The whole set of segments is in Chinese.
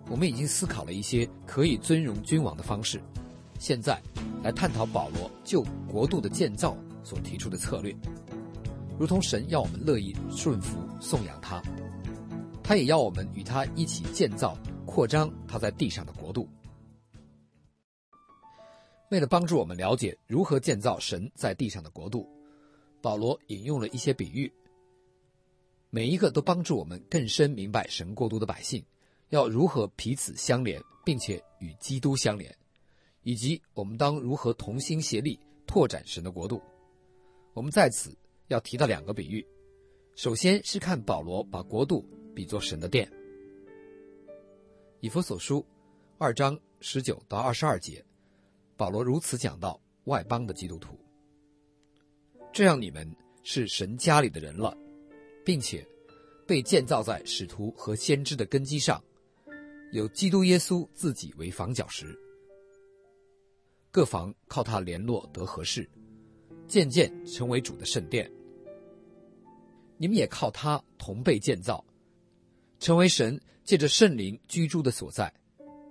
我们已经思考了一些可以尊荣君王的方式，现在来探讨保罗就国度的建造所提出的策略。如同神要我们乐意顺服颂扬他，他也要我们与他一起建造扩张他在地上的国度。为了帮助我们了解如何建造神在地上的国度，保罗引用了一些比喻，每一个都帮助我们更深明白神国度的百姓要如何彼此相连，并且与基督相连，以及我们当如何同心协力拓展神的国度。我们在此要提到两个比喻，首先是看保罗把国度比作神的殿。以弗所书2章19到22节，保罗如此讲到外邦的基督徒：这样你们是神家里的人了，并且被建造在使徒和先知的根基上，有基督耶稣自己为房角石，各房靠他联络得合适，渐渐成为主的圣殿。你们也靠他同被建造，成为神借着圣灵居住的所在。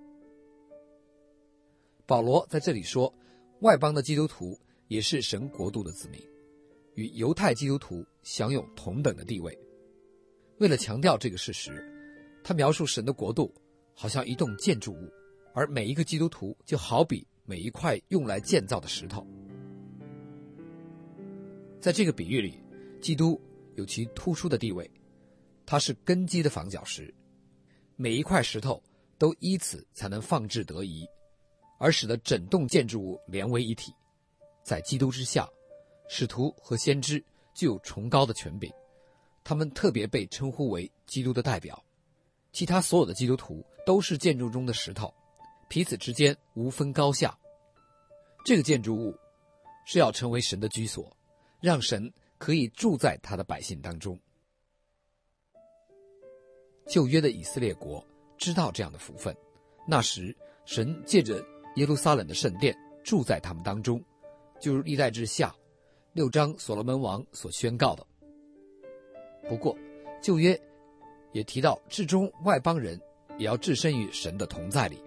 保罗在这里说，外邦的基督徒也是神国度的子民，与犹太基督徒享有同等的地位。为了强调这个事实，他描述神的国度好像一栋建筑物，而每一个基督徒就好比每一块用来建造的石头。在这个比喻里，基督有其突出的地位，他是根基的房角石，每一块石头都依此才能放置得宜，而使得整栋建筑物连为一体。在基督之下，使徒和先知具有崇高的权柄，他们特别被称呼为基督的代表。其他所有的基督徒都是建筑中的石头，彼此之间无分高下。这个建筑物是要成为神的居所，让神可以住在他的百姓当中。旧约的以色列国知道这样的福分，那时神借着耶路撒冷的圣殿住在他们当中，就如历代志下6章所罗门王所宣告的。不过旧约也提到至终外邦人也要置身于神的同在里，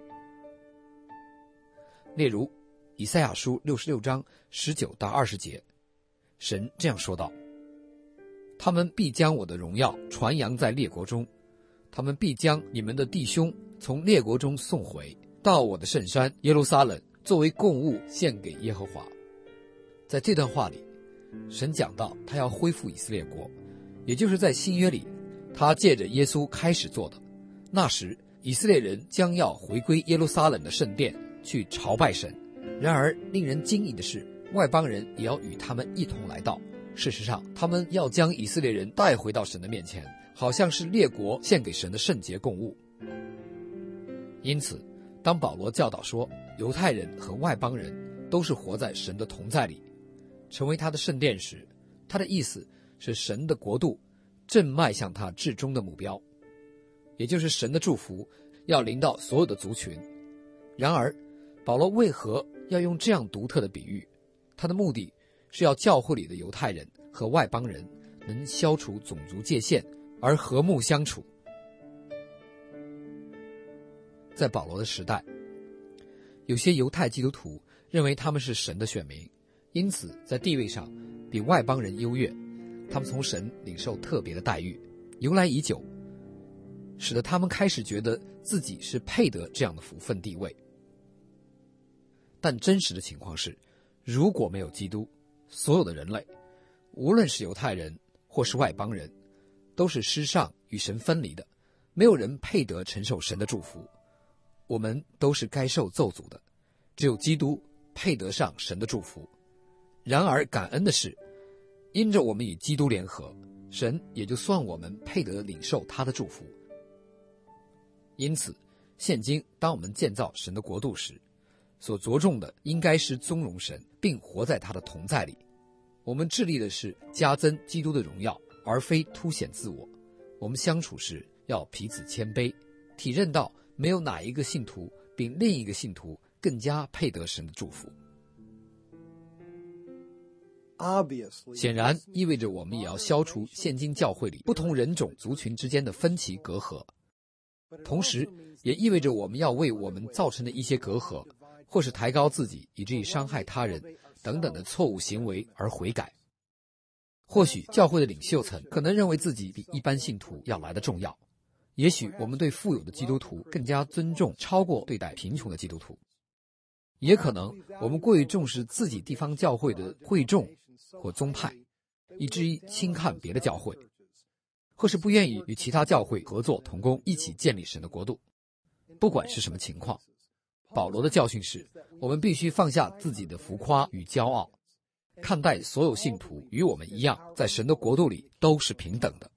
例如以赛亚书66章19到20节，神这样说道：他们必将我的荣耀传扬在列国中，他们必将你们的弟兄从列国中送回，到我的圣山耶路撒冷，作为供物献给耶和华。在这段话里，神讲到他要恢复以色列国，也就是在新约里他借着耶稣开始做的。那时以色列人将要回归耶路撒冷的圣殿去朝拜神，然而令人惊异的是，外邦人也要与他们一同来到。事实上，他们要将以色列人带回到神的面前，好像是列国献给神的圣洁供物。因此当保罗教导说犹太人和外邦人都是活在神的同在里，成为他的圣殿时，他的意思是神的国度正迈向他至终的目标，也就是神的祝福要临到所有的族群。然而保罗为何要用这样独特的比喻？他的目的是要教会里的犹太人和外邦人能消除种族界限而和睦相处。在保罗的时代，有些犹太基督徒认为他们是神的选民，因此在地位上比外邦人优越，他们从神领受特别的待遇，由来已久，使得他们开始觉得自己是配得这样的福分地位。但真实的情况是，如果没有基督，所有的人类，无论是犹太人或是外邦人，都是失丧与神分离的，没有人配得承受神的祝福。我们都是该受咒诅的，只有基督配得上神的祝福。然而感恩的是，因着我们与基督联合，神也就算我们配得领受他的祝福。因此现今当我们建造神的国度时，所着重的应该是尊荣神，并活在他的同在里。我们致力的是加增基督的荣耀，而非凸显自我。我们相处时要彼此谦卑，体认到没有哪一个信徒比另一个信徒更加配得神的祝福。显然意味着我们也要消除现今教会里不同人种族群之间的分歧隔阂。 同时也意味着我们要为我们造成的一些隔阂，或是抬高自己以至于伤害他人等等的错误行为而悔改。或许教会的领袖层可能认为自己比一般信徒要来得重要，也许我们对富有的基督徒更加尊重，超过对待贫穷的基督徒。也可能我们过于重视自己地方教会的会众或宗派，以至于轻看别的教会，或是不愿意与其他教会合作同工，一起建立神的国度。不管是什么情况，保罗的教训是，我们必须放下自己的浮夸与骄傲，看待所有信徒与我们一样，在神的国度里都是平等的。